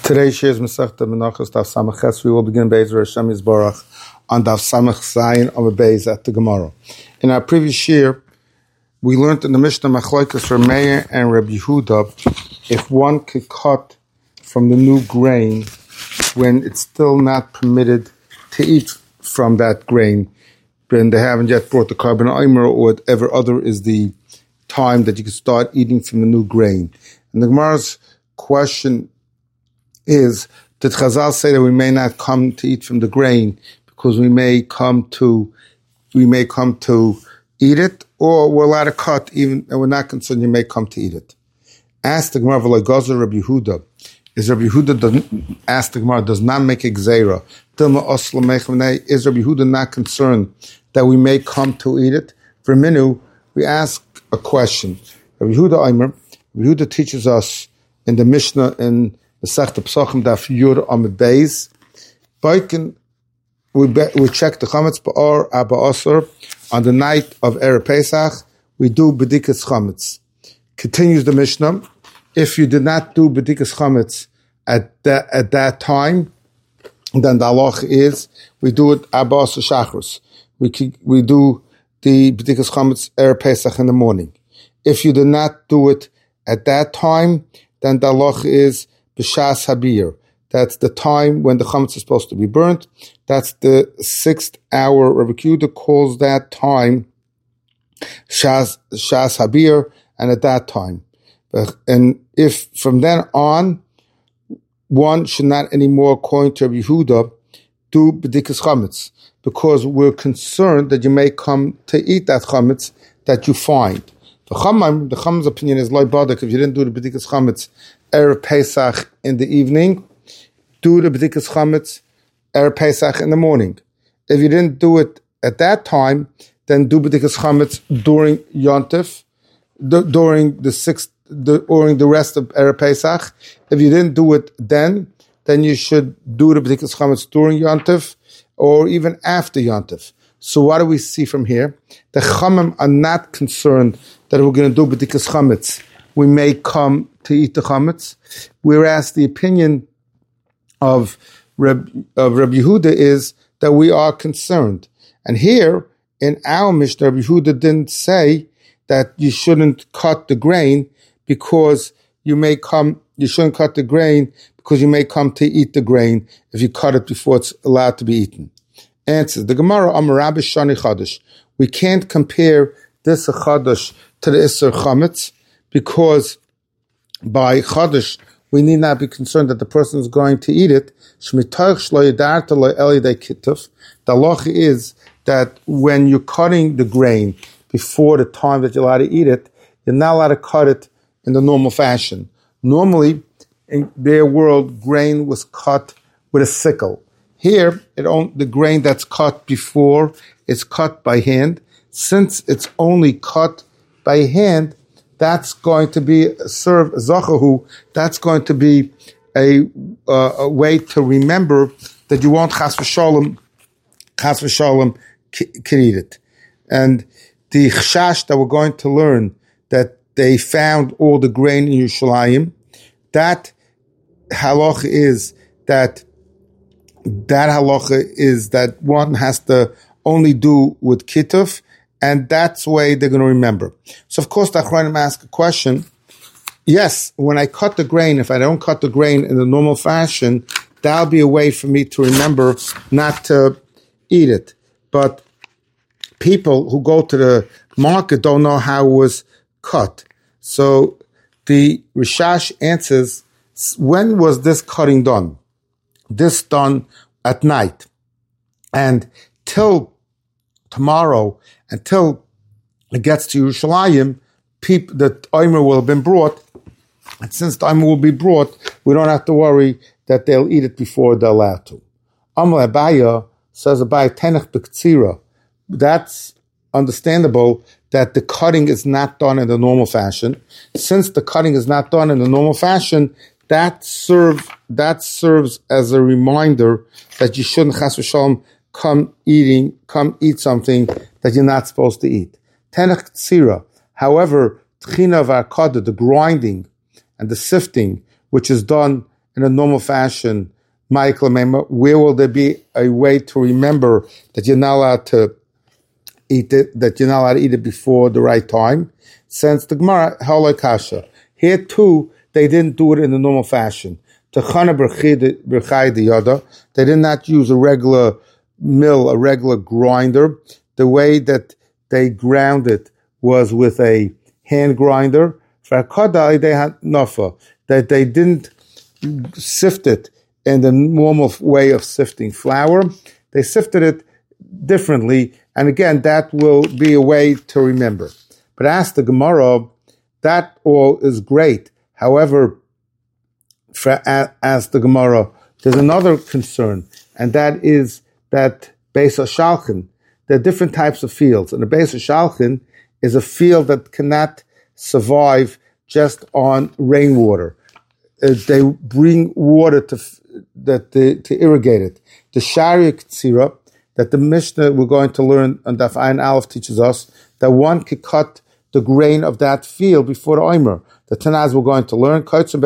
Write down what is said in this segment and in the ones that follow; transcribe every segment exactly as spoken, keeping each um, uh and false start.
Today shares Masechta Menachos Daf Samach Ches. We will begin Be'ezer Hashem Yisborach on Daf Samach Zayin on the Beis at the Gemara. In our previous year, we learned in the Mishnah Machlokes for Meir and Rabbi Yehuda if one could cut from the new grain when it's still not permitted to eat from that grain, when they haven't yet brought the carbon omer or whatever other is the time that you can start eating from the new grain. And the Gemara's question is, did Chazal say that we may not come to eat from the grain because we may come to we may come to eat it, or we're allowed to cut even and we're not concerned you may come to eat it? Ask the Gemara, V'legazer Rabbi Yehuda. Is Rabbi Yehuda doesn't ask the Gemara, does not make a gzeira? Is Rabbi Yehuda not concerned that we may come to eat it? For Minu, we ask a question. Rabbi Yehuda Aimer, Rabbi Yehuda teaches us in the Mishnah in Masechta Pesachim Daf Yud Amud Beis. Boikin, we we check the chametz ba'or abba asur on the night of Erev Pesach. We do bedikas chametz. Continues the Mishnah. If you did not do bedikas chametz at that at that time, then the halach is we do it abba asur shachris. We we do the bedikas chametz Erev Pesach in the morning. If you did not do it at that time, then the halach is b'shas habir. That's the time when the chametz is supposed to be burnt. That's the sixth hour. Rabbi Yehuda calls that time shas, shas habir, and at that time. And if from then on, one should not anymore, according to Rabbi Yehuda, do b'dikas chametz, because we're concerned that you may come to eat that chametz that you find. The Chacham, the Chacham's opinion is loy badak. If you didn't do the b'dikas chametz Erev Pesach in the evening, do the b'dikas chametz Erev Pesach in the morning. If you didn't do it at that time, then do b'dikas chametz during Yontif, d- during the sixth, the, during the rest of Erev Pesach. If you didn't do it then, then you should do the b'dikas chametz during Yontif or even after Yontif. So what do we see from here? The Chachamim are not concerned that we're going to do b'dikas chametz. We may come to eat the chametz, whereas the opinion of Reb, of Rabbi Yehuda is that we are concerned. And here, in our Mishnah, Rabbi Yehuda didn't say that you shouldn't cut the grain because you may come, you shouldn't cut the grain because you may come to eat the grain if you cut it before it's allowed to be eaten. Answer, the Gemara, Amar Rabbi Shani Chadash. We can't compare this Chadash to the Isser Chametz, because by Chadash, we need not be concerned that the person is going to eat it. The halacha is that when you're cutting the grain before the time that you're allowed to eat it, you're not allowed to cut it in the normal fashion. Normally, in their world, grain was cut with a sickle. Here, it on, the grain that's cut before is cut by hand. Since it's only cut by hand, that's going to be serve zachahu. That's going to be a, uh, a way to remember that you won't chas v'shalom, chas v'shalom can eat it. And the chashash that we're going to learn that they found all the grain in Yerushalayim, that halacha is that that halacha is that one has to only do with kituf. And that's the way they're going to remember. So, of course, the Achronim ask a question. Yes, when I cut the grain, if I don't cut the grain in the normal fashion, that'll be a way for me to remember not to eat it. But people who go to the market don't know how it was cut. So the Rishash answers, when was this cutting done? This done at night. And till tomorrow, until it gets to Yerushalayim, people, the omer will have been brought, and since the omer will be brought, we don't have to worry that they'll eat it before they're allowed to. Amar Abaya says Abaya tenech b'ktsira. That's understandable that the cutting is not done in the normal fashion. Since the cutting is not done in the normal fashion, that serve that serves as a reminder that you shouldn't chas v'shalom come eating, come eat something that you're not supposed to eat. Tenech tzira. However, tchina v'akada, the grinding and the sifting, which is done in a normal fashion, Michael, where will there be a way to remember that you're not allowed to eat it, that you're not allowed to eat it before the right time? Since the Gemara, Haloi Kasha. Here too, they didn't do it in the normal fashion. They did not use a regular mill, a regular grinder. The way that they ground it was with a hand grinder. That they didn't sift it in the normal way of sifting flour. They sifted it differently, and again, that will be a way to remember. But ask the Gemara, that all is great. However, for, as the Gemara, there's another concern, and that is that Beis HaShalchin, there are different types of fields, and the Beis HaShalchin is a field that cannot survive just on rainwater. Uh, they bring water to that they, to irrigate it. The Sharia Ketzira that the Mishnah we're going to learn on Daf Ayin Aleph teaches us that one could cut the grain of that field before the Omer. The Tanaz we're going to learn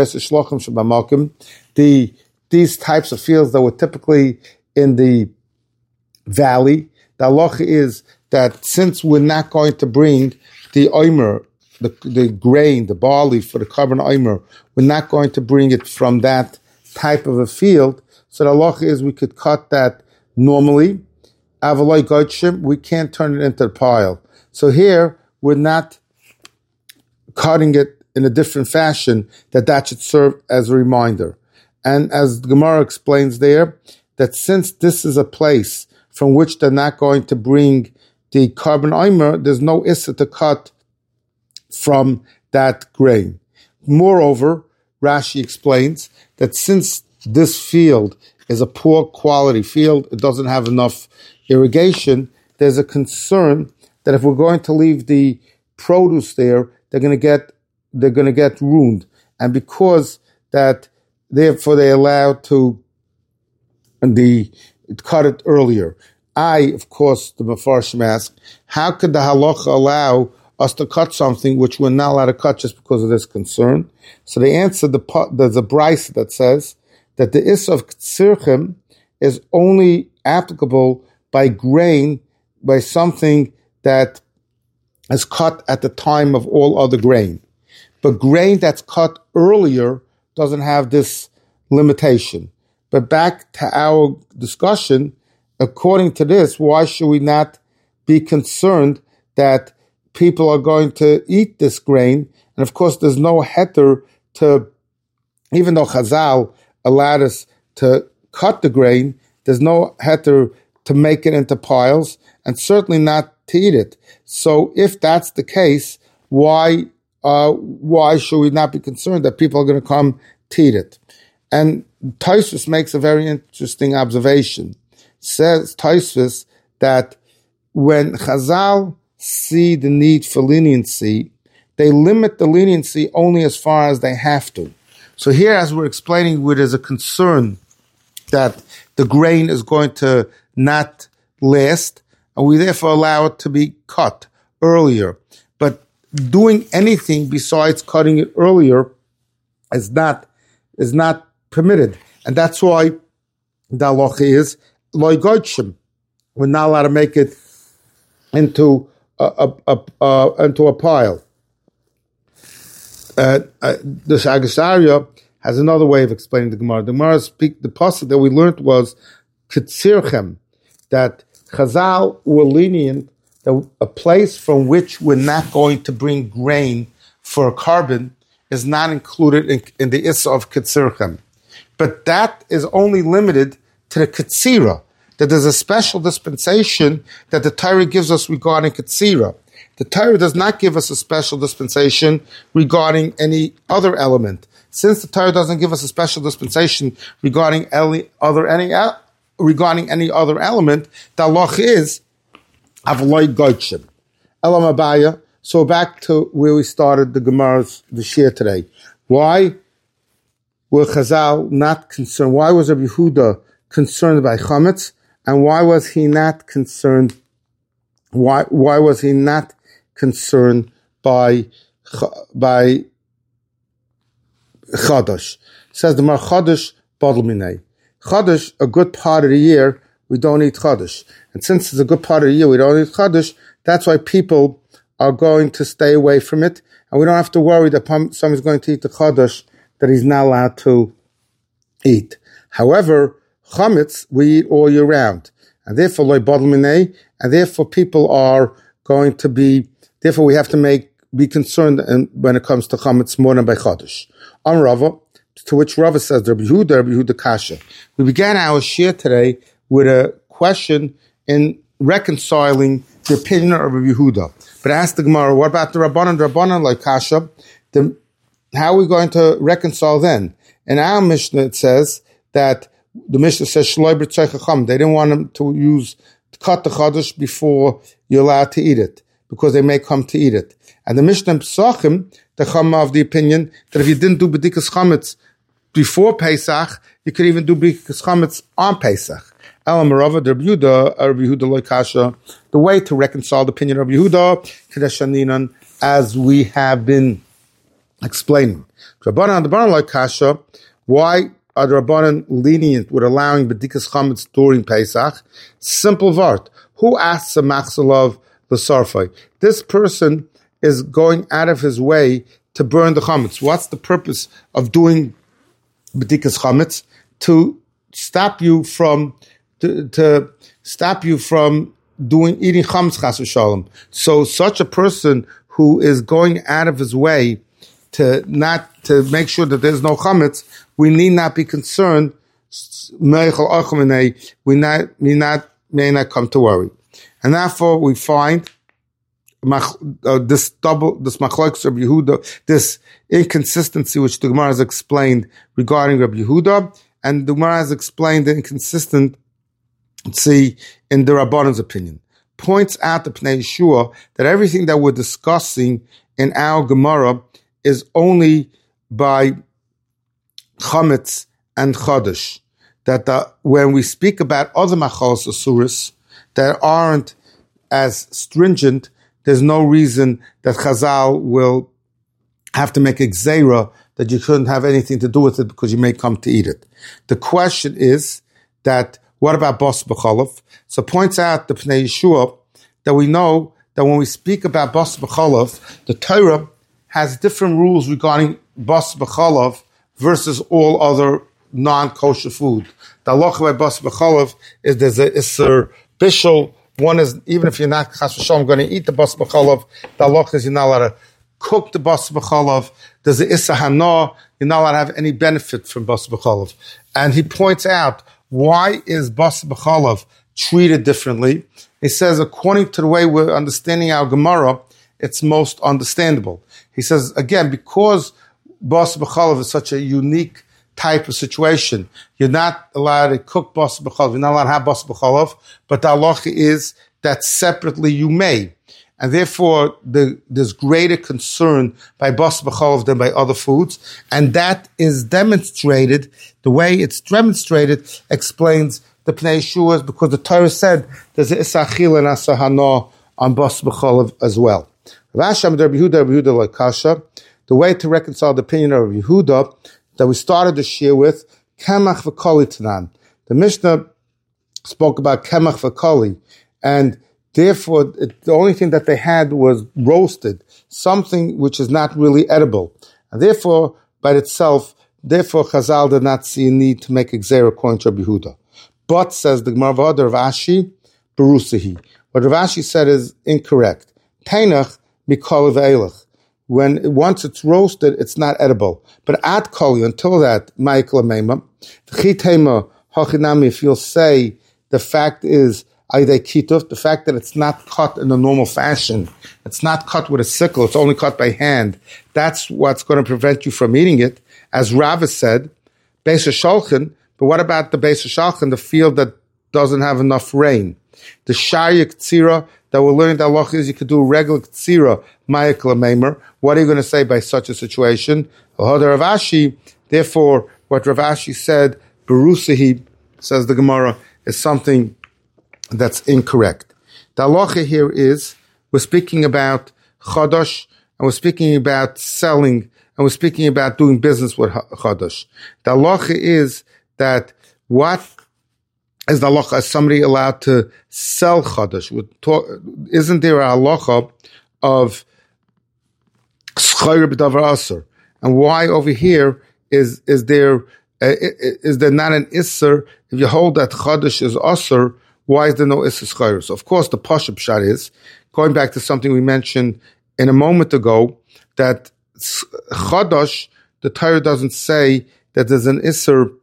the these types of fields that were typically in the valley. The halacha is that since we're not going to bring the Omer, the, the grain, the barley for the carbon Omer, we're not going to bring it from that type of a field. So the halacha is we could cut that normally. Avaloi Goitshim, we can't turn it into a pile. So here, we're not cutting it in a different fashion, that that should serve as a reminder. And as the Gemara explains there, that since this is a place from which they're not going to bring the carbon Omer, there's no issa to cut from that grain. Moreover, Rashi explains that since this field is a poor quality field, it doesn't have enough irrigation, there's a concern that if we're going to leave the produce there, they're going to get they're going to get ruined, and because that, therefore they're allowed to the cut it earlier. I, of course, the Mefarshim ask, how could the halacha allow us to cut something which we're not allowed to cut just because of this concern? So they answer, the there's a brisa that says that the issa of ktsirchim is only applicable by grain, by something that is cut at the time of all other grain. But grain that's cut earlier doesn't have this limitation. But back to our discussion, according to this, why should we not be concerned that people are going to eat this grain? And of course, there's no heter to, even though Chazal allowed us to cut the grain, there's no heter to make it into piles, and certainly not to eat it. So if that's the case, why uh, why should we not be concerned that people are going to come to eat it? And Tosfos makes a very interesting observation. Says Tosfos that when Chazal see the need for leniency, they limit the leniency only as far as they have to. So here, as we're explaining, where there's a concern that the grain is going to not last, and we therefore allow it to be cut earlier. But doing anything besides cutting it earlier is not is not permitted, and that's why the halacha is loy goyshim. We're not allowed to make it into a, a, a, a into a pile. Uh, uh, the Shagasaria has another way of explaining the Gemara. The Gemara speak the pasuk that we learned was Ketzirchem, that Chazal were lenient, that a place from which we're not going to bring grain for a carbon is not included in, in the issa of Ketzirchem. But that is only limited to the Ketzira, that there's a special dispensation that the Torah gives us regarding Ketzira. The Torah does not give us a special dispensation regarding any other element. Since the Torah doesn't give us a special dispensation regarding any other any regarding any other element, the halach is avloi goyshim. Elam Abaya. So back to where we started the Gemara's the shir today. Why were Chazal not concerned? Why was Rabbi Yehuda concerned by chametz, and why was he not concerned? Why why was he not concerned by by chadash? Says the Mar Chodesh Badal Minei. Chodesh, a good part of the year, we don't eat Chodesh. And since it's a good part of the year, we don't eat Chodesh, that's why people are going to stay away from it. And we don't have to worry that someone's going to eat the Chodesh that he's not allowed to eat. However, Chametz, we eat all year round. And therefore, Loi Badal Minei, and therefore people are going to be, therefore we have to make, be concerned when it comes to Chametz more than by Chodesh. On Rava, to which Rava says, Rabbi Yehuda, Rabbi Yehuda Kasha. We began our shir today with a question in reconciling the opinion of Rabbi Yehuda. But I asked the Gemara, what about the Rabbanan, the Rabbanan like Kasha? The, how are we going to reconcile then? In our Mishnah it says that the Mishnah says, Shloi b'tzei chacham. They didn't want them to use, to cut the Chodesh before you're allowed to eat it, because they may come to eat it. And the Mishnah in Pesachim, the Chama of the opinion that if you didn't do B'dikas Chametz before Pesach, you could even do B'dikas Chametz on Pesach. Elam Rava, Rabbi Yehuda, Rabbi Yehuda Lo Kasha, the way to reconcile the opinion of Rabbi Yehuda, Kadesh Shaninan, as we have been explaining. Rabbanan, the Rabbanan Lo Kasha, why are the Rabbanan lenient with allowing B'dikas Chametz during Pesach? Simple vart. Who asks a Machzalav L'Sarfai? This person is going out of his way to burn the chametz. What's the purpose of doing b'dikas chametz? To stop you from to, to stop you from doing eating chametz chas v'shalom. So such a person who is going out of his way to not to make sure that there's no chametz, we need not be concerned. We not we not may not come to worry, and therefore we find. Uh, this double, this machlokes Rabbi Yehuda, this inconsistency which the Gemara has explained regarding Rabbi Yehuda, and the Gemara has explained the inconsistency in the Rabbanan's opinion. Points out the Pnei Yeshua that everything that we're discussing in our Gemara is only by Chametz and Chodesh. That the, when we speak about other machalos asuris that aren't as stringent, there's no reason that Chazal will have to make a gzeira that you shouldn't have anything to do with it because you may come to eat it. The question is that, what about Bas B'chalav? So points out the Pnei Yeshua that we know that when we speak about Bas B'chalav, the Torah has different rules regarding Bas B'chalav versus all other non-kosher food. The halacha by Bas B'chalav is there's a Isser Bishul. One is, even if you're not chas v'shalom going to eat the bas b'chalav, the halacha is you're not allowed to cook the bas b'chalav. There's the issa hana, you're not allowed to have any benefit from bas b'chalav. And he points out, why is bas b'chalav treated differently? He says, according to the way we're understanding our Gemara, it's most understandable. He says, again, because bas b'chalav is such a unique type of situation, you're not allowed to cook bas b'chalav, you're not allowed to have bas b'chalav, but the halacha is that separately you may. And therefore, the, there's greater concern by bas b'chalav than by other foods. And that is demonstrated, the way it's demonstrated explains the Pnei Yeshua, because the Torah said there's an issa achila and issa hana on bas b'chalav as well. Rasham Rabbi Yehuda, Rabbi Yehuda like Kasha, the way to reconcile the opinion of Rabbi Yehuda that we started the shir with, Kemach v'koli tanan. The Mishnah spoke about Kemach v'koli, and therefore it, the only thing that they had was roasted, something which is not really edible. And therefore, by itself, therefore Chazal did not see a need to make a gzeira according to Rabbi Yehuda. But, says the Gemara V'Ada Rav Ashi, Berusahi. What Rav Ashi said is incorrect. Tainach mikol v'eilach. When once it's roasted, it's not edible. But at koli, until that, ma'ikla meima, v'chitema hachinami. If you'll say the fact is aydei kituf, the fact that it's not cut in the normal fashion, it's not cut with a sickle, it's only cut by hand. That's what's going to prevent you from eating it. As Rava said, beis hashalchin. But what about the beis hashalchin, the field that doesn't have enough rain? The shaya ktsira that we're learning that halacha is you could do a regular ktsira ma'ikla meimer. What are you going to say by such a situation? Rav Ashi, therefore, what Rav Ashi said, Berusahi, says the Gemara, is something that's incorrect. The halacha here is, we're speaking about Chodosh, and we're speaking about selling and we're speaking about doing business with Chodesh. The halacha is that what is the halacha? Is somebody allowed to sell Chodesh? Isn't there a halacha of schayr b'davar aser? And why over here is is there uh, is there not an isser? If you hold that Chodesh is aser, why is there no isser schayr? So of course the pashup shot is going back to something we mentioned in a moment ago, that Chodesh, the Torah doesn't say that there's an isser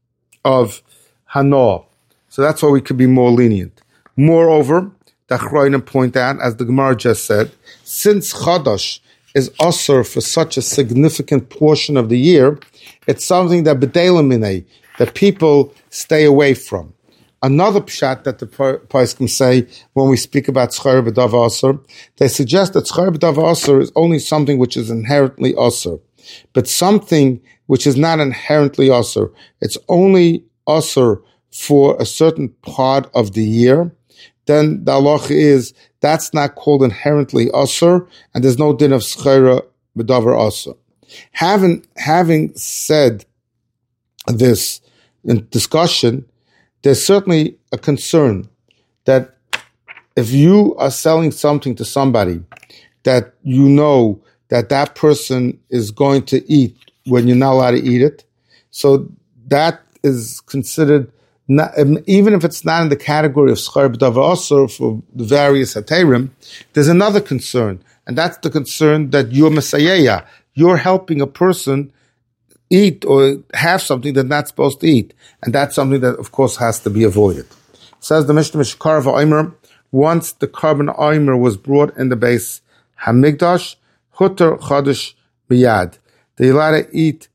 of hana. So that's why we could be more lenient. Moreover, the Achronim point out, as the Gemara just said, since Chodesh is asur for such a significant portion of the year, it's something that b'deilamine, that people stay away from. Another pshat that the poskim say when we speak about tzchar b'davar asur, they suggest that tzchar b'davar asur is only something which is inherently asur, but something which is not inherently asur, it's only asur for a certain part of the year, then the halacha is that's not called inherently asur, and there's no din of tzchar b'davar asur. Having having said this in discussion, there's certainly a concern that if you are selling something to somebody that you know that that person is going to eat when you're not allowed to eat it, so that is considered, not, even if it's not in the category of schar b'davar asur for the various haterim, there's another concern, and that's the concern that you're mesayeya, you're helping a person eat or have something they're not supposed to eat. And that's something that, of course, has to be avoided. Says the Mishnah, Mishkar v'omer, once the carbon omer was brought in the base Hamigdash, Hutter Chodesh Biyad. They allowed to eat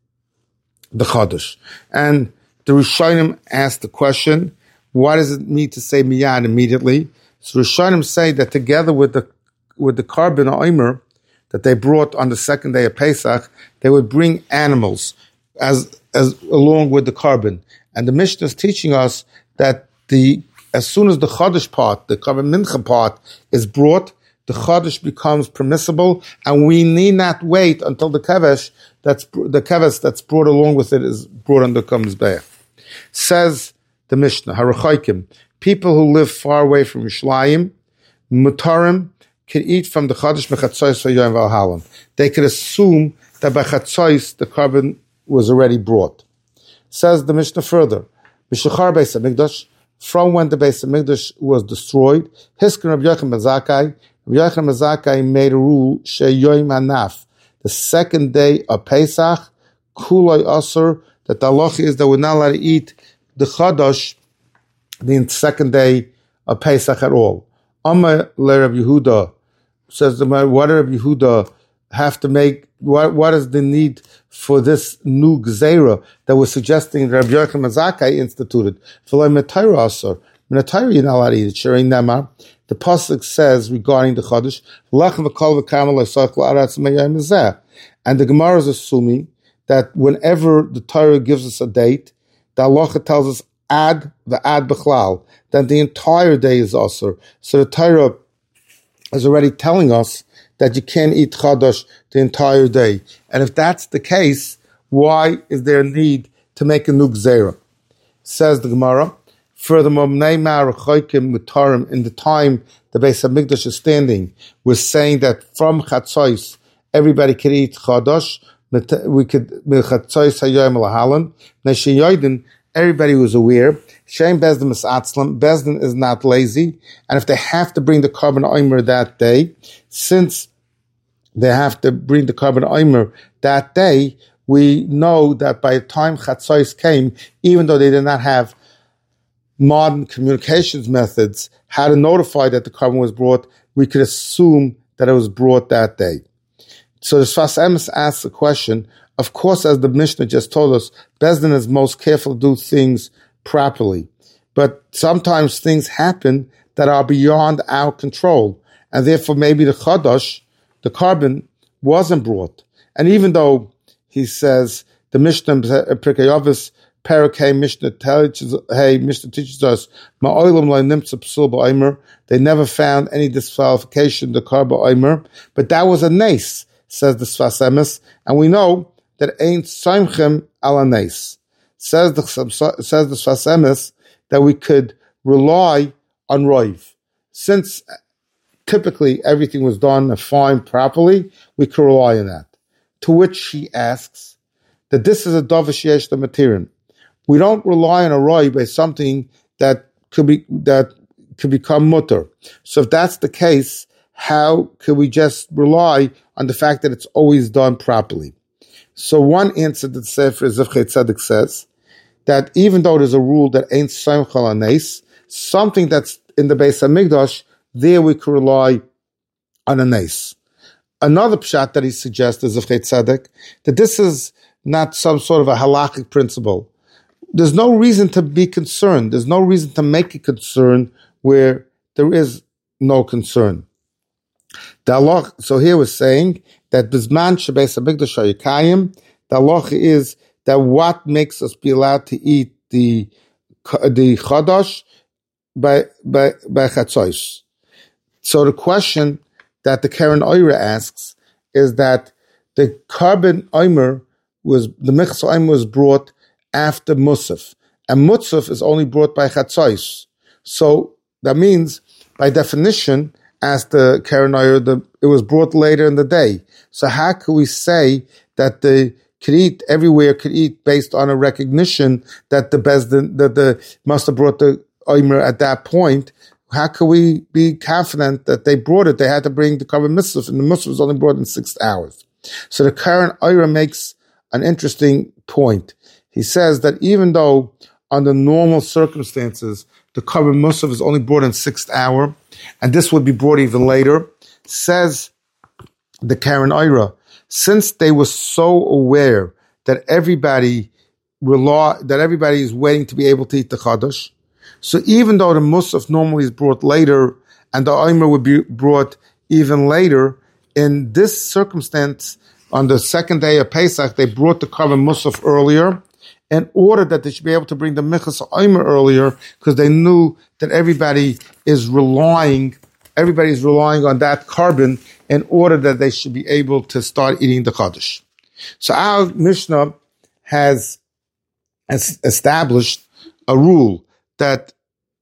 the Chodesh. And the Rishonim asked the question, what does it mean to say Miyad immediately? So Rishonim say that together with the with the carbon omer that they brought on the second day of Pesach, they would bring animals as as along with the carbon. And the Mishnah is teaching us that the as soon as the Chodesh part, the carbon mincha part, is brought, the Chodesh becomes permissible, and we need not wait until the kevesh that's the kevesh that's brought along with it is brought under Mizbeach. Says the Mishnah, Harachaykim, people who live far away from Yerushalayim, Mutarim, can eat from the Chodesh Mechatzos Hayom Valhalim. They could assume that by Chatzos the carbon was already brought. Says the Mishnah further, Mishachar Beis HaMikdash, from when the Beis HaMikdash was destroyed, Hiskin Rabbi Yochanan ben Zakkai, Rabbi Yochanan ben Zakkai made a rule, Sheyoim Hanaf, the second day of Pesach, Kuloi Asur, that the halacha is that we're not allowed to eat the Chodesh the second day of Pesach at all. Amar le Rabbi Yehuda, says the what does Rabbi Yehuda have to make? What what is the need for this new gzeira that we're suggesting Rabbi Yochanan ben Zakkai instituted? For like Matayra Asur, Matayra you're not allowed to eat it. Sharing Nemar, the pasuk says regarding the Chodesh, Lachem v'kol v'kamal l'soich la'aretz meyayim zeh, and the Gemara is assuming that whenever the Torah gives us a date, the halacha tells us ad v'ad b'chlal, then the entire day is asur. So the Torah is already telling us that you can't eat Chodesh the entire day. And if that's the case, why is there a need to make a new gzeira? Says the Gemara, furthermore, in the time the Beis HaMikdash is standing, we're saying that from Chatzos, everybody can eat Chodesh, we could, Chatzos Hayom Lahalan, Neshe everybody was aware. Shem Bezdin is Atzlam. Bezdin is not lazy. And if they have to bring the carbon omer that day, since they have to bring the carbon omer that day, we know that by the time Chatzos came, even though they did not have modern communications methods, how to notify that the carbon was brought, we could assume that it was brought that day. So the Sfas Emes asks the question, of course, as the Mishnah just told us, Bezdin is most careful to do things properly. But sometimes things happen that are beyond our control. And therefore, maybe the Chodesh, the carbon, wasn't brought. And even though he says, the Mishnah, Pirkei Avos, Parakeh Mishnah teaches, hey, Mishnah teaches us, Ma'olam lo nimtza psul ba'omer, they never found any disqualification, the carbon omer, but that was a nace. says the Sfas Emes, and we know that ain't Saimchem ala Nes. Says the says the Sfas Emes that we could rely on Roiv. Since typically everything was done fine, properly, we could rely on that. To which she asks that this is a Dovish Yesh the Matirin. We don't rely on a Roiv by something that could be that could become mutter. So if that's the case, how could we just rely on the fact that it's always done properly? So one answer that Sefer Zivchei Tzedek says that even though there's a rule that ain't Simchal Anes, something that's in the Beis Hamikdash, there we could rely on a nes. Another pshat that he suggests is Zivchei Tzedek, that this is not some sort of a halakhic principle. There's no reason to be concerned. There's no reason to make a concern where there is no concern. The Allah, so here we're saying that Bizman Shebeis HaMikdash HaYikayim, the Allah is that what makes us be allowed to eat the the Chadash by by by Chatzos. So the question that the Karen Oira asks is that the carbon Omer was the Michsa Omer was brought after Musaf, and Musaf is only brought by Chatzos. So that means, by definition, as the Karen Oira, the it was brought later in the day. So how could we say that the could eat everywhere could eat based on a recognition that the Bezdin that the must have brought the Omer at that point? How could we be confident that they brought it? They had to bring the carbon mitzvah, and the mitzvah was only brought in six hours. So the current Oira makes an interesting point. He says that even though under normal circumstances the carbon mitzvah is only brought in sixth hour, and this would be brought even later, says the Karen Oira, since they were so aware that everybody rely, that everybody is waiting to be able to eat the Chadash, so even though the Musaf normally is brought later and the Omer would be brought even later, in this circumstance, on the second day of Pesach, they brought the Karban Musaf earlier in order that they should be able to bring the Michas Omer earlier, because they knew that everybody is relying, everybody is relying on that carbon in order that they should be able to start eating the Chadash. So our Mishnah has established a rule that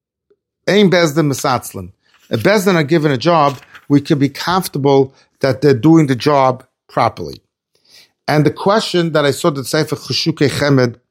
Ein Bezdin Mesatzlan. If Bezdin are given a job, we can be comfortable that they're doing the job properly. And the question that I saw that Sefer Cheshukei Chemed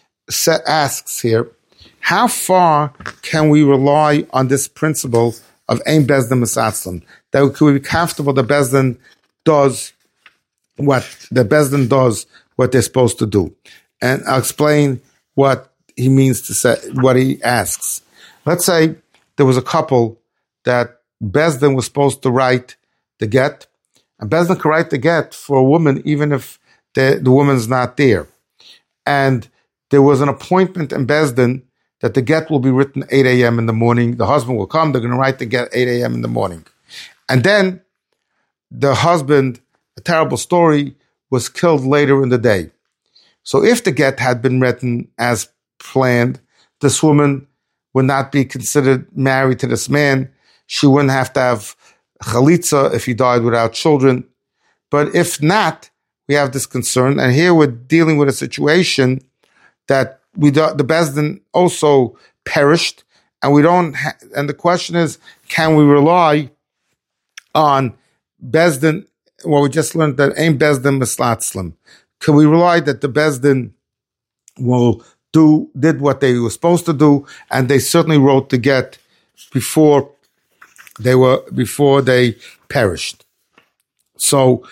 asks here, how far can we rely on this principle of Ein Bezdin Mesatzlan? That we can be comfortable that Bezdin does what the Bezdin does what they're supposed to do. And I'll explain what he means to say, what he asks. Let's say there was a couple that Bezdin was supposed to write the get, and Bezdin could write the get for a woman even if the, the woman's not there. And there was an appointment in Bezdin that the get will be written eight a.m. in the morning. The husband will come, they're going to write the get eight a.m. in the morning. And then the husband, a terrible story, was killed later in the day. So if the get had been written as planned, this woman would not be considered married to this man. She wouldn't have to have chalitza if he died without children. But if not, we have this concern. And here we're dealing with a situation that we do, the Bezdin also perished, and we don't. Ha- and the question is, can we rely on Bezdin? Well, we just learned that ain't Bezdin mislatzlim. Can we rely that the Bezdin will do did what they were supposed to do, and they certainly wrote the get before they were before they perished? So,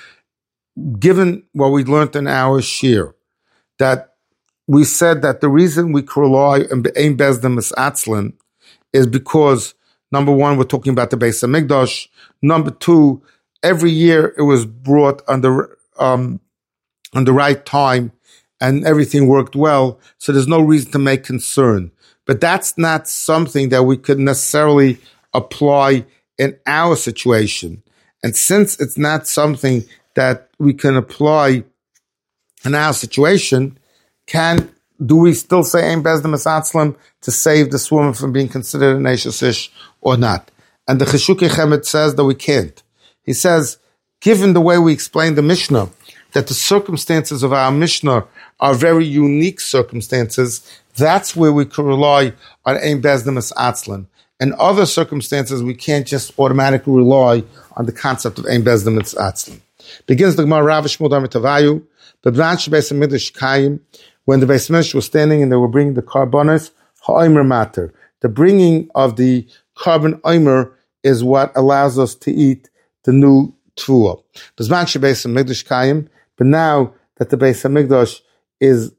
given what we learned in our shir, that we said that the reason we can rely on Ein Bezdin Misatzlin is because, number one, we're talking about the Beis Hamikdash. Number two, every year it was brought on the um, on the right time, and everything worked well, so there's no reason to make concern. But that's not something that we could necessarily apply in our situation. And since it's not something that we can apply in our situation, can do we still say Ein Bezdin Misatzlim to save this woman from being considered an Eishes Ish or not? And the Cheshukei Chemed says that we can't. He says, given the way we explained the Mishnah, that the circumstances of our Mishnah are very unique circumstances, that's where we could rely on Ein Bezdin as Atzlan. In other circumstances, we can't just automatically rely on the concept of Ein Bezdin as Atzlan. Begins the Gemara, Rav Shmuel Damar Tavayu, B'branch Beis HaMikdash Kayim, when the Beis HaMikdash was standing and they were bringing the karbanos, ha'omer matter. The bringing of the carbon omer is what allows us to eat the new tefillah. B'zman shebeis HaMikdash Kayim, but now that the Beis HaMikdash is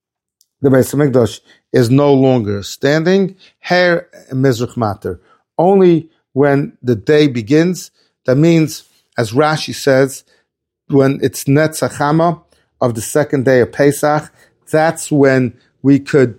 the Beis HaMikdash is no longer standing, her mizrach matter. Only when the day begins, that means, as Rashi says, when it's Netzach Hama of the second day of Pesach, that's when we could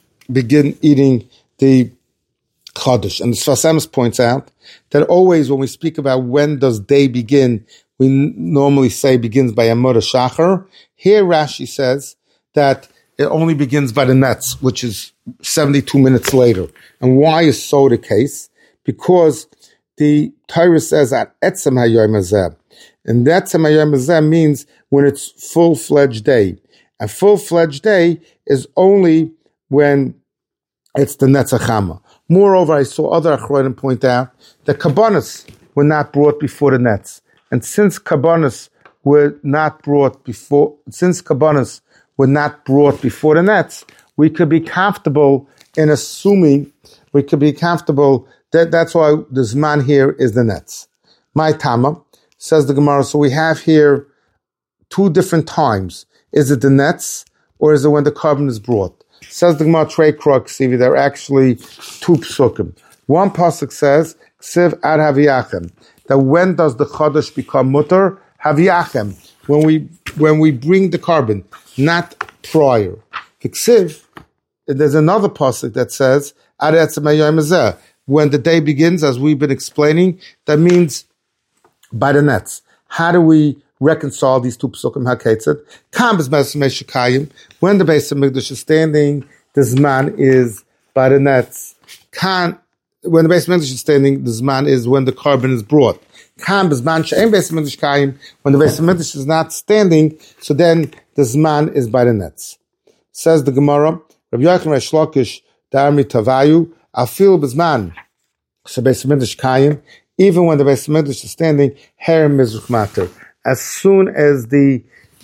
begin eating the Chodesh. And the Sfas Emes points out that always when we speak about when does day begin, we n- normally say begins by Amud Shachar. Here Rashi says that it only begins by the Netz, which is seventy-two minutes later. And why is so the case? Because the Torah says at Etzem HaYom Hazeh. And Etzem HaYom Hazeh means when it's full-fledged day. A full-fledged day is only when it's the Netzach Hama. Moreover, I saw other Achronim point out that Kabbanos were not brought before the Netz. And since Kabbanos were not brought before, since Kabbanos were not brought before the Netz, we could be comfortable in assuming, we could be comfortable that that's why the Zman here is the Netz. My Tama, says the Gemara, so we have here two different times. Is it the Netz or is it when the carbon is brought? Says the Gemara Trei Krux, there are actually two psukim. One pasuk says, Ksiv ad Haviyachem, that when does the Chodesh become mutter? Haviyachem, when we when we bring the carbon, not prior. Ksiv, there's another pasuk that says, Ad Etzem HaYom Hazeh, when the day begins, as we've been explaining, that means by the Netz. How do we reconcile these two psukim haketzet? Kam is Beis HaMikdash, when the Beis HaMikdash is standing, the Zman is by the Netz. Kan, when the Beis HaMikdash is standing, the Zman is when the carbon is brought. Kam is Zman she'en Beis HaMikdash, when the Beis HaMikdash is not standing, so then the Zman is by the Netz. Says the Gemara, Rabbi Yochanan Reish Lakish, Darmi Tavayu, Afil B'zman so Beis HaMikdash Kayim, even when the Beis HaMikdash is standing, her mizrach matter. As soon as the,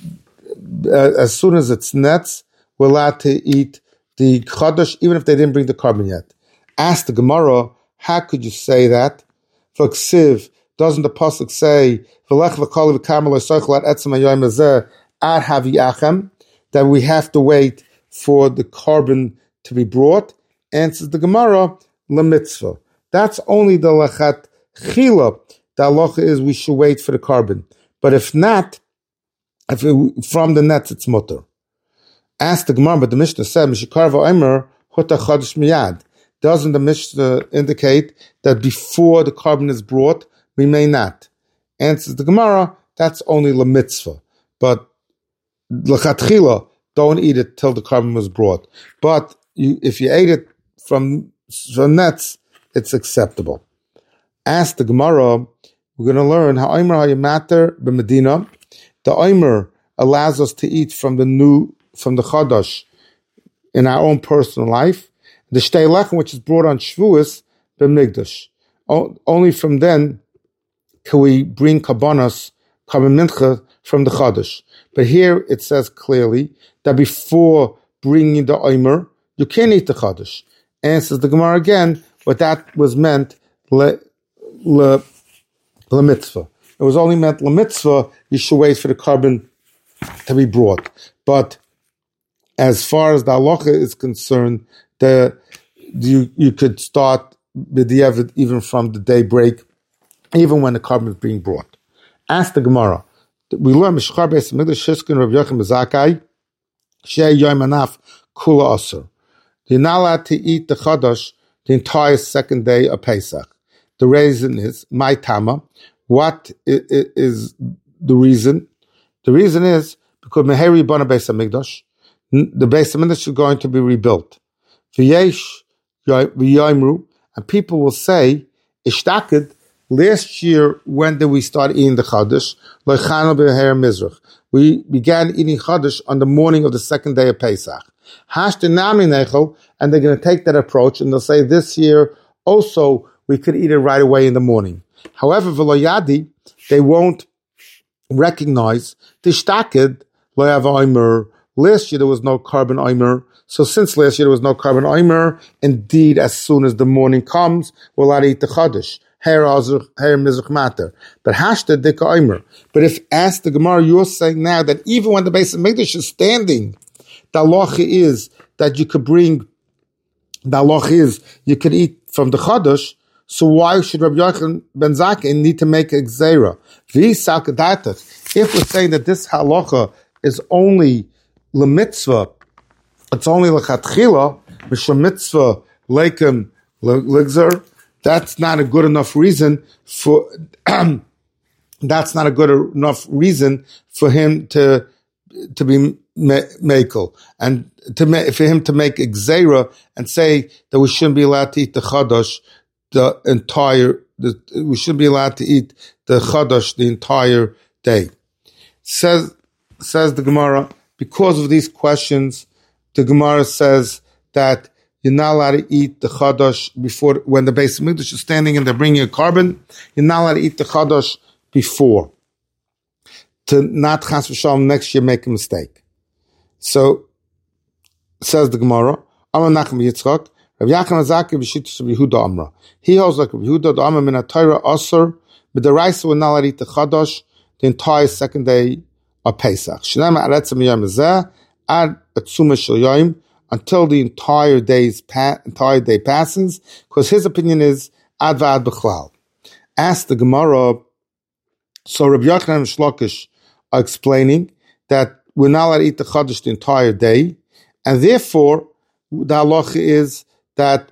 uh, as soon as it's Netz, we're allowed to eat the Chodesh, even if they didn't bring the carbon yet. Ask the Gemara, how could you say that? For Ksiv, doesn't the pasuk say, V'lech v'kol v'karmel ha'sochel ad etzem hayom hazeh ad haviyachem, that we have to wait for the carbon to be brought? Answers the Gemara, lemitzvah. That's only the lachat chila. The halacha is we should wait for the carbon. But if not, if it, from the Netz it's mutter. Ask the Gemara, but the Mishnah said, Mishikarva Omer Huta Chodesh Miyad. Doesn't the Mishnah indicate that before the carbon is brought, we may not? Answers the Gemara, that's only la mitzvah. But l'chatchila, don't eat it till the carbon was brought. But you, if you ate it from, from Netz, it's acceptable. Ask the Gemara, we're going to learn how Omer Hayamater b'Medina. The Omer allows us to eat from the new, from the Chodesh in our own personal life. The Shtei Lechem, which is brought on Shavuos, b'Migdash. Only from then can we bring Kabbanos, Karban Mincha, from the Chodesh. But here it says clearly that before bringing the Omer, you can't eat the Chodesh. Answers the Gemara again, but that was meant le, le, le mitzvah. It was only meant le mitzvah, you should wait for the carbon to be brought. But as far as the halacha is concerned, the you you could start b'diavad even from the day break, even when the carbon is being brought. Ask the Gemara. We learn Mishchar Beis HaMikdash Shishkin Rav Yochanan Zakai Shei Yom Anaf Kula Aser. You're not allowed to eat the Chodesh the entire second day of Pesach. The reason is my Tama. What is the reason? The reason is because Meheri Bana Beis HaMikdash, the Beis HaMikdash is going to be rebuilt. V'yesh v'yomru, and people will say, Ishtakid last year, when did we start eating the Chodesh? Loichanu b'her Mizrach. We began eating Chodesh on the morning of the second day of Pesach. Hashtenami nechel, and they're going to take that approach, and they'll say this year also we could eat it right away in the morning. However, v'loyadi, they won't recognize tishtaked loyav oimer. Last year there was no carbon oimer, so since last year there was no carbon oimer, indeed, as soon as the morning comes, we'll not eat the Chodesh. Hair mizrach matter, but hashta dika oimer. But if asked the Gemara, you're saying now that even when the base of Mikdash is standing, the halacha is that you could bring, the halacha is you could eat from the Chodesh, so why should Rabbi Yochanan ben Zakkai need to make a gzeira? If we're saying that this halacha is only lemitzvah, it's only lechatchila, mishum mitzvah leikem ligzer, that's not a good enough reason for, that's not a good enough reason for him to, to be mekel, and to for him to make a gzeira and say that we shouldn't be allowed to eat the Chodesh the entire, the, we shouldn't be allowed to eat the Chodesh the entire day. Says, says the Gemara, because of these questions, the Gemara says that you're not allowed to eat the Chodesh before, when the Beis Hamikdash is standing and they're bringing a carbon, you're not allowed to eat the Chodesh before, to not chas v'shalom next year make a mistake. So, says the Gemara, Amar Nachum Yitzchak, Rav Yochanan ben Zakkai b'shittas Rav Yehuda Amra. He holds like Rav Yehuda, the Amar min ha-Torah asur, but the Raisa will not allowed to eat the Chodesh the entire second day of Pesach. Shnei ma'aretzim yom hazeh ad atzuma shel yom, until the entire day's pa- entire day passes, because his opinion is ad va'ad b'chlal. Ask the Gemara, so Rabbi Yochanan and Shlokish are explaining that we're not allowed to eat the Chodesh the entire day, and therefore the halacha is that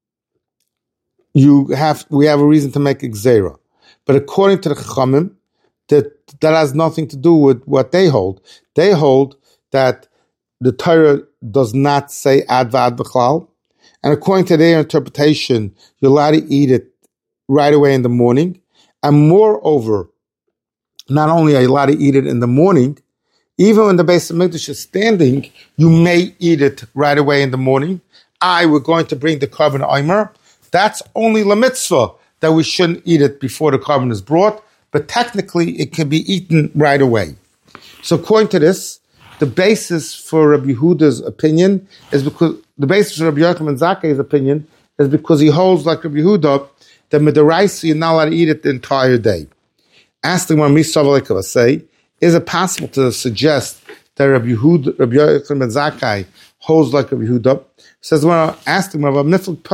you have we have a reason to make a gzeira. But according to the Chachamim, that that has nothing to do with what they hold. They hold that the Torah does not say ad va'ad b'chlal, and according to their interpretation, you're allowed to eat it right away in the morning, and moreover, not only are you allowed to eat it in the morning, even when the Beis Hamikdash is standing, you may eat it right away in the morning. I, we're going to bring the carbon oimer. That's only la mitzvah, that we shouldn't eat it before the carbon is brought, but technically it can be eaten right away. So according to this, the basis for Rabbi Yehuda's opinion is because, the basis for Rabbi Yochanan ben Zakkai's opinion is because he holds like Rabbi Yehuda that midaraisa you're not allowed to eat it the entire day. Ask the Gemara, Misav say, is it possible to suggest that Rabbi Yehuda, Rabbi Yochanan ben Zakkai holds like Rabbi Yehuda? Says, well, ask the Gemara,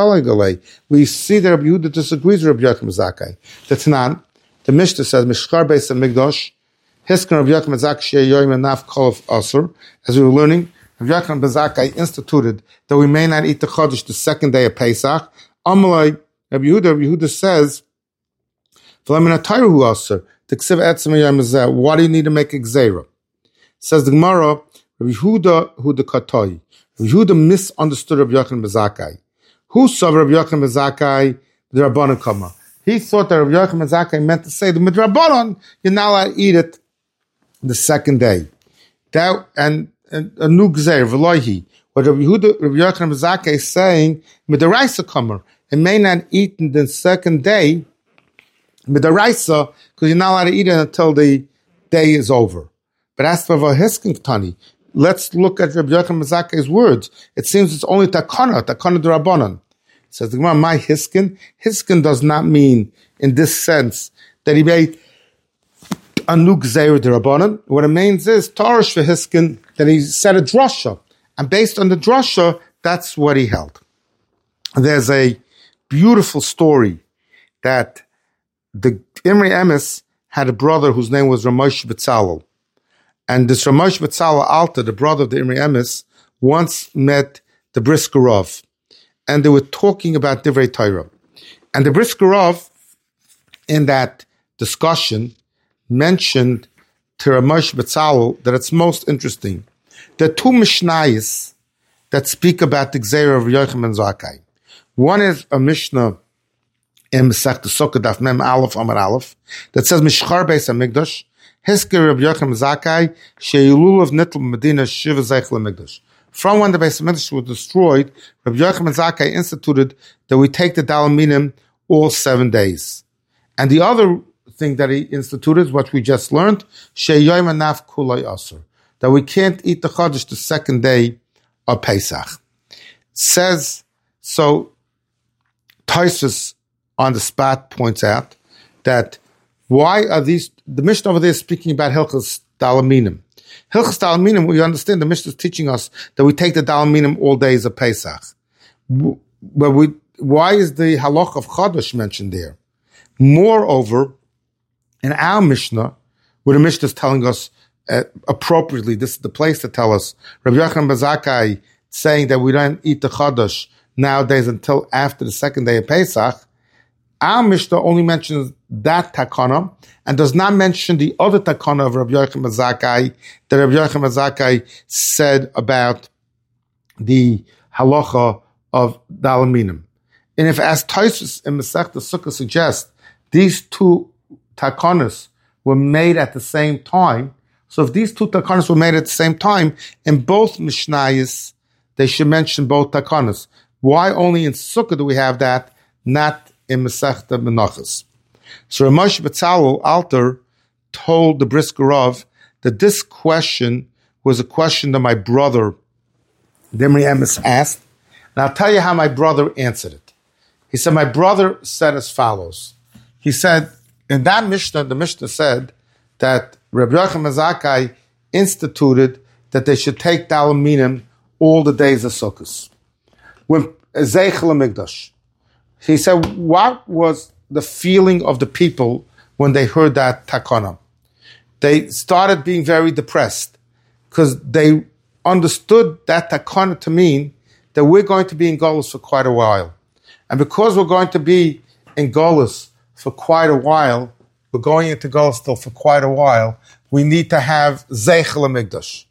we see that Rabbi Yehuda disagrees with Rabbi Yochanan ben Zakkai. The Tanan, the Mishnah says, Mishkar Beis Hamikdash, Hiskan Rabbi Yochanan ben Zakkai Yoyim and Naf Kolof Asur. As we were learning, Rabbi Yochanan ben Zakkai instituted that we may not eat the Chodesh the second day of Pesach. Amalai, Rabbi Yehuda, Rabbi Yehuda says, V'lemin ha-Torah Asur. Why do you need to make a gzeira? Says the Gemara, Rabbi Yehuda hu de katoi. Rabbi Yehuda misunderstood Rabbi Yochanan ben Zakkai. Who saw Rabbi Yochanan ben Zakkai the Rabbanan Kama? He thought that Rabbi Yochanan ben Zakkai meant to say the Midrabanan, you're not allowed to eat it the second day. That and, and a new gzeir v'loihi. What Rabbi Yehuda, Rabbi Yochanan ben Zakkai is saying, Midaraisa Kamer, it may not eat in the second day, Midaraisa, because you're not allowed to eat it until the day is over. But as for Hiskin Tani, let's look at Rabbi Yochanan ben Zakkai's words. It seems it's only Takana, Takana d'Rabbanan. It says the Gemara, my Hiskin. Hiskin does not mean in this sense that he made a new Gzeir d'Rabbanan. What it means is Tarish for Hiskin, that he said a drasha. And based on the drasha, that's what he held. And there's a beautiful story that the Imri Emes had a brother whose name was Ramosh Betzalel. And this Ramosh Betzalel Alta, the brother of the Imri Emes, once met the Briskerov. And they were talking about Divrei Torah. And the Briskerov, in that discussion, mentioned to Ramosh Betzalel that it's most interesting. There are two Mishnayos that speak about the Gzeir of Yochanan ben Zakkai. One is a Mishnah in Masechta Sukkah Daf Mem Aleph Amar Aleph that says Mishchar Beis Hamikdash Hisker Rabbi Yochanan Zakkai Sheilulav Nitl Medina Shiva Zeichel Hamikdash. From when the Beis Hamikdash was destroyed, Rabbi Yochanan Zakkai instituted that we take the Dalaminim all seven days. And the other thing that he instituted, what we just learned, Sheyoyim Anaf Kulay Asur, that we can't eat the Chodesh the second day of Pesach. Says, so Tosfos on the spot points out that why are these, the Mishnah over there is speaking about Hilchos Dalaminim. Hilchos Dalaminim, we understand the Mishnah is teaching us that we take the Dalaminim all days of Pesach. But we, why is the Halach of Chodesh mentioned there? Moreover, in our Mishnah, where the Mishnah is telling us uh, appropriately, this is the place to tell us, Rabbi Yochanan ben Zakkai saying that we don't eat the Chodesh nowadays until after the second day of Pesach, our Mishnah only mentions that takana and does not mention the other takana of Rabbi Yochanan ben Zakkai that Rabbi Yochanan ben Zakkai said about the halacha of Dalaminim. And if, as Tosfos in Masechta Sukkah suggests, these two takanas were made at the same time, so if these two takanas were made at the same time, in both Mishnayos, they should mention both takanas. Why only in Sukkah do we have that, not in Masechta Menachos? So Ramosh Betzalel Alter told the Brisker Rav that this question was a question that my brother, Demri Emes, asked, and I'll tell you how my brother answered it. He said, my brother said as follows. He said, in that Mishnah, the Mishnah said that Rabbi Yochanan ben Zakkai instituted that they should take Dalaminim all the days of Sukkot. When Zeichel HaMikdash. He said, what was the feeling of the people when they heard that takana? They started being very depressed because they understood that takana to mean that we're going to be in Golus for quite a while. And because we're going to be in Golus for quite a while, we're going into Golus still for quite a while, we need to have Zeichel HaMikdash.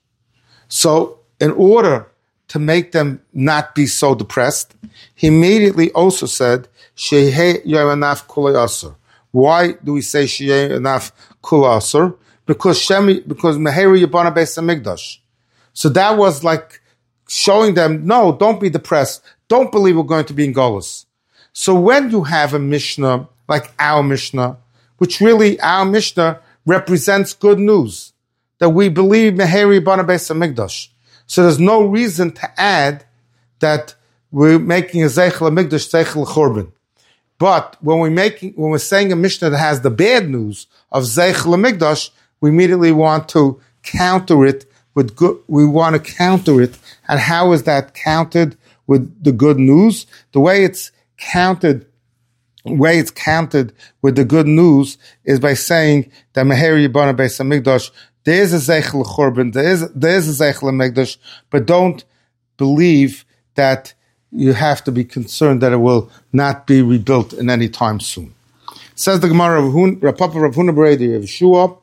So in order to make them not be so depressed, he immediately also said, Shehei Yomanaf Kulei Asur. Why do we say Shehei Yomanaf Kulei Asur? Because Shemi, because Meheri Yabana Beis Hamikdash. So that was like showing them, no, don't be depressed. Don't believe we're going to be in Golus. So when you have a Mishnah, like our Mishnah, which really our Mishnah represents good news, that we believe Meheri Yabana Beis Hamikdash. So there's no reason to add that we're making a Zeichel HaMikdash, Zeichel HaChorban. But when we're making, when we're saying a Mishnah that has the bad news of Zeichel HaMikdash, we immediately want to counter it with good, we want to counter it. And how is that countered with the good news? The way it's counted, the way it's counted with the good news is by saying that Meheri Yibana Beis HaMikdash, there is a Zeichel HaChorban, there is, there is a Zeichel HaMikdash, but don't believe that you have to be concerned that it will not be rebuilt in any time soon. Says the Gemara, Rapapa Rav Huna Beredi of Yeshua,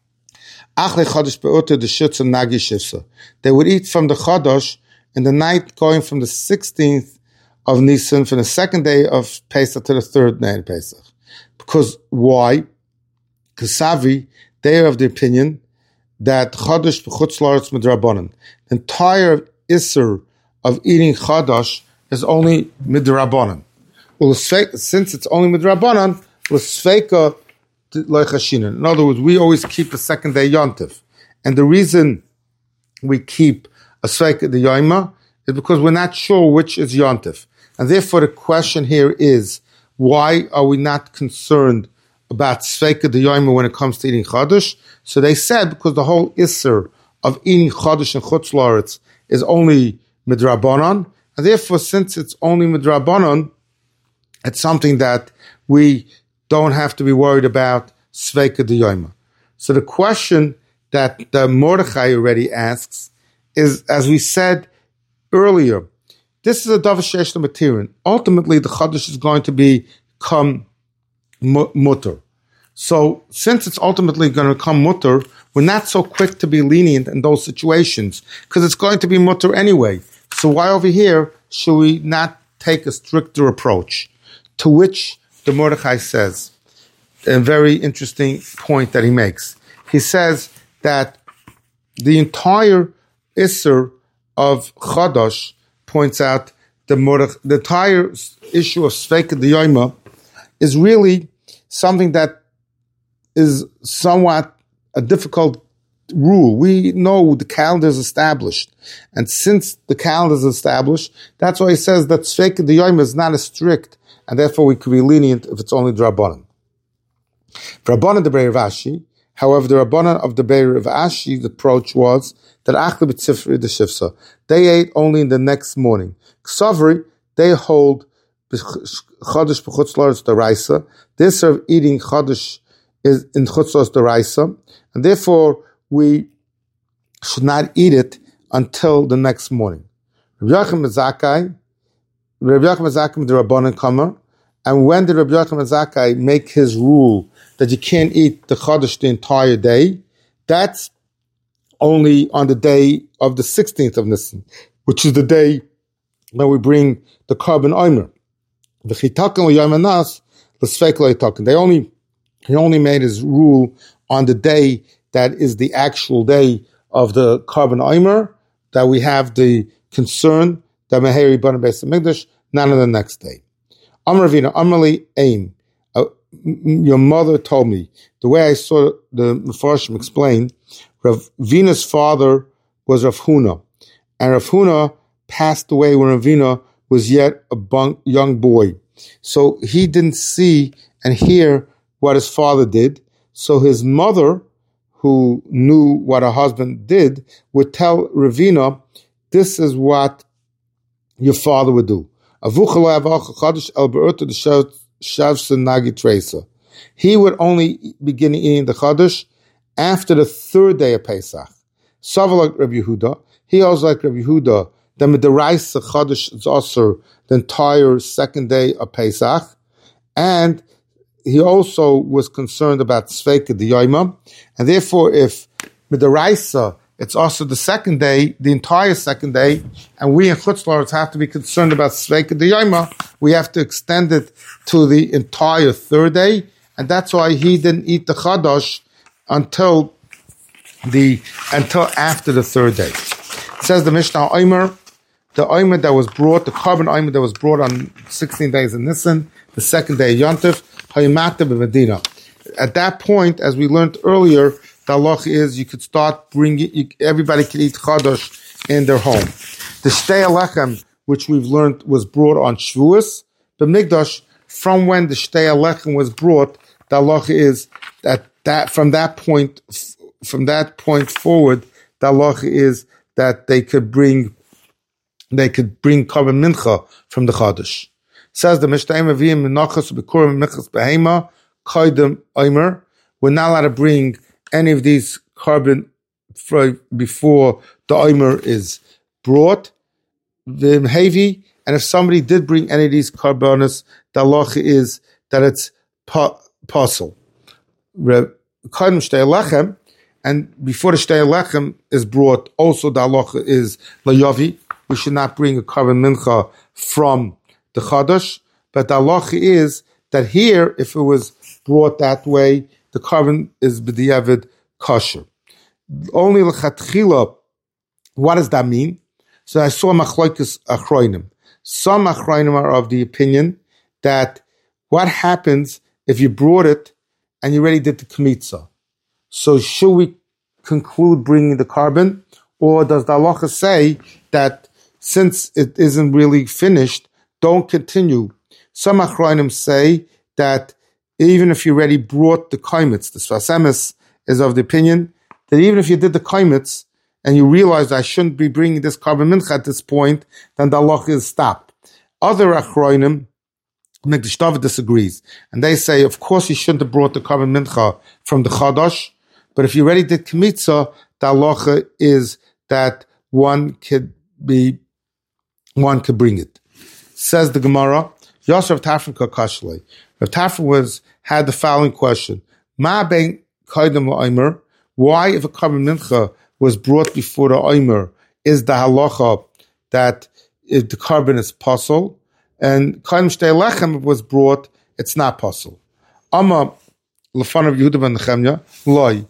Achle Chodesh Be'oter the Shutz and Nagi Shifsa. They would eat from the Chodesh in the night going from the sixteenth of Nisan, from the second day of Pesach to the third day of Pesach. Because why? Kasavi, they are of the opinion that Chodesh B'chutz La'aretz Midrabanan. The entire Isser of eating Chodesh is only Midrabanan. Well, since it's only Midrabanan, L'sfeika L'chashinan. In other words, we always keep the second day Yontif. And the reason we keep a Sveika the Yoima is because we're not sure which is Yontif. And therefore the question here is, why are we not concerned about Sveika the Yoima when it comes to eating Chodesh? So they said, because the whole Isser of eating Chodesh and Chutz La'aretz is only Midrabanan, and therefore since it's only Midrabanan, it's something that we don't have to be worried about Sveika D'Yoima. So the question that the Mordechai already asks is, as we said earlier, this is a Davar Sheyesh L'Matirin. Ultimately, the Chodesh is going to become mutter. So since it's ultimately going to become mutter, we're not so quick to be lenient in those situations because it's going to be mutter anyway. So why over here should we not take a stricter approach? To which the Mordechai says, a very interesting point that he makes. He says that the entire Isser of Chodosh points out the Mordechai, the entire issue of Sveika D'Yoima is really something that is somewhat a difficult rule. We know the calendar is established, and since the calendar is established, that's why he says that Sveika D'Yoima is not as strict, and therefore we could be lenient if it's only D'Rabbanan. Rabbanan the Be'er of Ashi, however, the Rabbanan of the Be'er of Ashi, the approach was that Achli B'Tzifri the Shifsa, they ate only in the next morning. Ksavri, they hold Chodesh B'Chutz La'aretz D'Oraisa. They serve eating Chodesh is in Chutz La'aretz D'Oraisa, and therefore we should not eat it until the next morning. Rabbi Yochanan Zakai, Rabbi Yochanan Zakai the Rabbanan Kamer, and when did Rabbi Yochanan Zakai make his rule that you can't eat the Chodesh the entire day? That's only on the day of the sixteenth of Nisan, which is the day when we bring the carbon omer. They only, he only made his rule on the day that is the actual day of the carbon omer, that we have the concern that Meheri Bana Beis HaMikdash, none of the next day. Amar Ravina, Amarli Aim, uh, your mother told me, the way I saw the Mefarshim explain, Ravina's father was Rav Huna, and Rav Huna passed away when Ravina was yet a bunk, young boy. So he didn't see and hear what his father did. So his mother, who knew what her husband did, would tell Ravina, this is what your father would do. He would only begin eating the Chodesh after the third day of Pesach. Savalak Rabbi Yehuda, he also like Rabbi Yehuda, the Midaraisa Chodesh is also the entire second day of Pesach, and he also was concerned about Sveika D'Yoima, and therefore if Midaraisa, it's also the second day, the entire second day, and we in Chutz La'aretz have to be concerned about Sveika D'Yoima, we have to extend it to the entire third day, and that's why he didn't eat the Chodesh until the until after the third day. It says the Mishnah Omer, the Omer that was brought, the carbon Omer that was brought on sixteen days in Nisan, the second day of Yontif, Hayimata b'Medina. At that point, as we learned earlier, the halacha is you could start bringing, you, everybody could eat Chodesh in their home. The Shtei Alechem, which we've learned was brought on Shavuos, the Migdash, from when the Shtei Alechem was brought, the halacha is that that from that point from that point forward, the halacha is that they could bring they could bring carbon mincha from the Chodesh. Says the Mishnah, Mavim Menachos Bekurim Minchas Behema Kaidem Omer. We're not allowed to bring any of these carbon before the Omer is brought. The Hevi, and if somebody did bring any of these carbonas, the halacha is that it's possible. And before the Shtei Alechem is brought, also the halacha is layavi. We should not bring a carbon mincha from the Chodesh, but the halacha is that here, if it was brought that way, the carbon is b'diavad kosher. Only l'chatchila, what does that mean? So I saw machlokes achronim. Some achronim are of the opinion that what happens if you brought it and you already did the kmitza. So should we conclude bringing the carbon, or does the halacha say that since it isn't really finished, don't continue? Some achronim say that even if you already brought the kaimitz, the Sfas Emes is of the opinion that even if you did the kaimitz and you realize I shouldn't be bringing this carbon mincha at this point, then the halacha is stopped. Other achronim, Mikdash David disagrees, and they say, of course, you shouldn't have brought the carbon mincha from the Chodesh, but if you already did kmitza, the halacha is that one could be, one could bring it. Says the Gemara, Yosef Tafrin Kakashle. Rav Tafrin was had the following question: Ma ben kaidem la'omer? Why, if a carbon mincha was brought before the omer, is the halacha that if the carbon is possible? And kaidem shtei lechem was brought, it's not possible. Amma Lefan of Yehuda ben Nechemya, loy.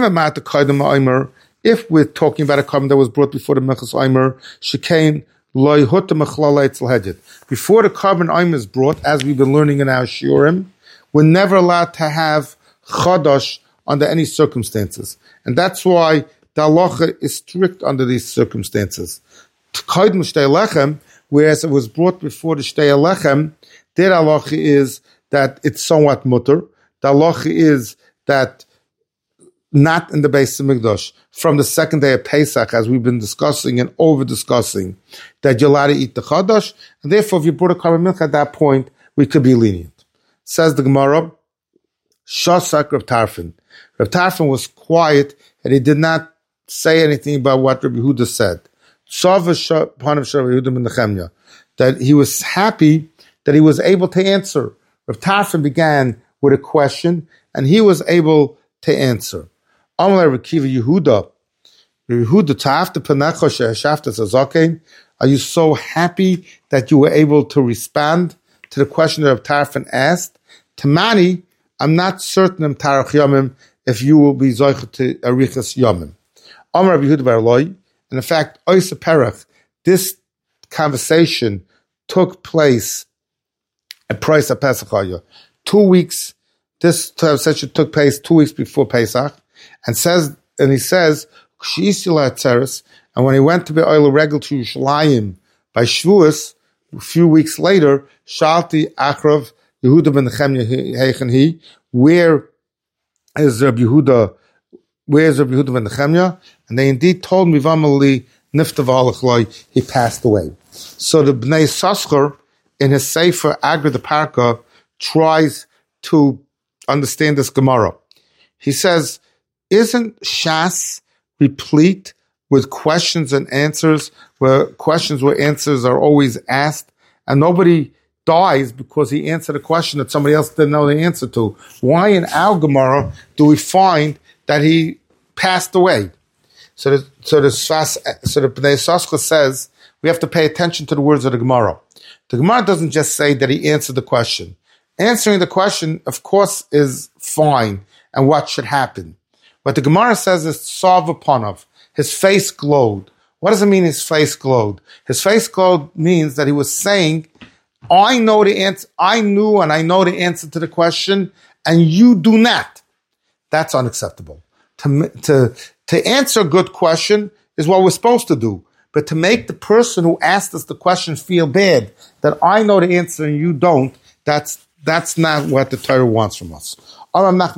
If we're talking about a carbon that was brought before the Mechas Omer, shekain loy hutta mechlala etzel hedget. Before the carbon Omer is brought, as we've been learning in our shiurim, we're never allowed to have chadash under any circumstances, and that's why the halacha is strict under these circumstances. Kaidem shtei lechem, whereas it was brought before the shtei lechem, their halacha is that it's somewhat mutter. The halacha is that not in the Beis Hamikdash, from the second day of Pesach, as we've been discussing and over-discussing, that you're allowed to eat the chadash, and therefore if you brought a carbon milk at that point, we could be lenient. Says the Gemara, Shasak Rav Tarfon. Rav Tarfon was quiet, and he did not say anything about what Rabbi Yehuda said. That he was happy that he was able to answer. Rav Tarfon began with a question, and he was able to answer. Amalei Rav Kiva Yehuda, Yehuda Ta'afta Panecha She'eshafta Zazakein. Are you so happy that you were able to respond to the question that Rav Tarfon asked? Tamani, I'm not certain in Tarach Yomim if you will be Zoich to Arichas Yomim. Amar Rav Yehuda Bar Eloi, and in fact, Oisa Perach, this conversation took place at Price of Pesach Hayah. Two weeks, this conversation took place two weeks before Pesach, and says, and he says, and when he went to be Oil Regel to Yerushalayim by Shavuos, a few weeks later, Shalti Akrav Yehuda ben Nechemya Heichen He, where is Rabbi Yehuda? Where is Rabbi Yehuda ben Nechemya? And they indeed told me Vamali Niftav Alachloi, he passed away. So the Bnei Saschar, in his Sefer Agra the Parka, tries to understand this Gemara. He says, isn't Shas replete with questions and answers, where questions where answers are always asked, and nobody dies because he answered a question that somebody else didn't know the answer to? Why in our Gemara do we find that he passed away? So the so the Shas, so the Bnei Saschar says we have to pay attention to the words of the Gemara. The Gemara doesn't just say that he answered the question. Answering the question, of course, is fine, and what should happen. What the Gemara says is Sav Upanov. His face glowed. What does it mean his face glowed? His face glowed means that he was saying, I know the answer, I knew and I know the answer to the question, and you do not. That's unacceptable. To, to, to answer a good question is what we're supposed to do. But to make the person who asked us the question feel bad, that I know the answer and you don't, that's that's not what the Torah wants from us. That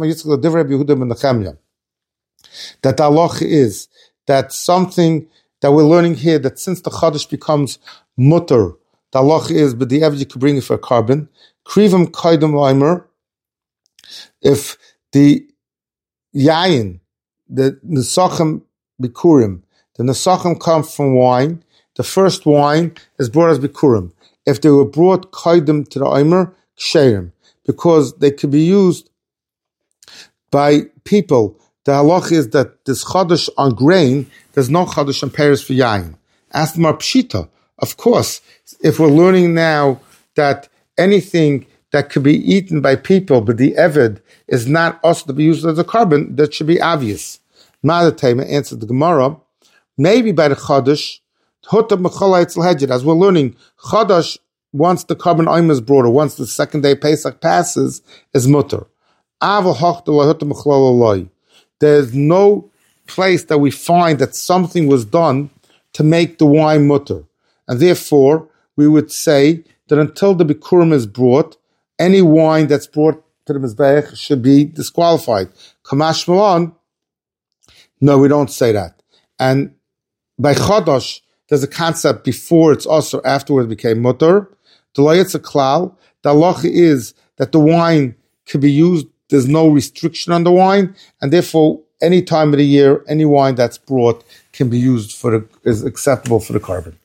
the halacha is that something that we're learning here, that since the Chodesh becomes mutter, the halacha is, but the evidence you could bring it for a carbon. Krivim kaidem leimer, if the yayin, the nesachim bikurim, the nesachim come from wine, the first wine is brought as bikurim. If they were brought kaidem to the omer, ksherim, because they could be used by people. The halach is that this chodesh on grain, there's no chodesh on pears for yain. Ask the Mar Pshita. Of course, if we're learning now that anything that could be eaten by people, but the eved is not also to be used as a carbon, that should be obvious. Madatema answered the Gemara, maybe by the chodesh, as we're learning, chodesh, once the carbon oim is brought, or once the second day Pesach passes, is mutter. There's no place that we find that something was done to make the wine mutter. And therefore, we would say that until the Bikurim is brought, any wine that's brought to the Mizbeach should be disqualified. Kamash Malon, no, we don't say that. And by Chodosh, there's a concept before it's also, afterwards became mutter. The Layetz Klal, the halacha is that the wine can be used, there's no restriction on the wine, and therefore, any time of the year, any wine that's brought can be used for the, is acceptable for the carbon.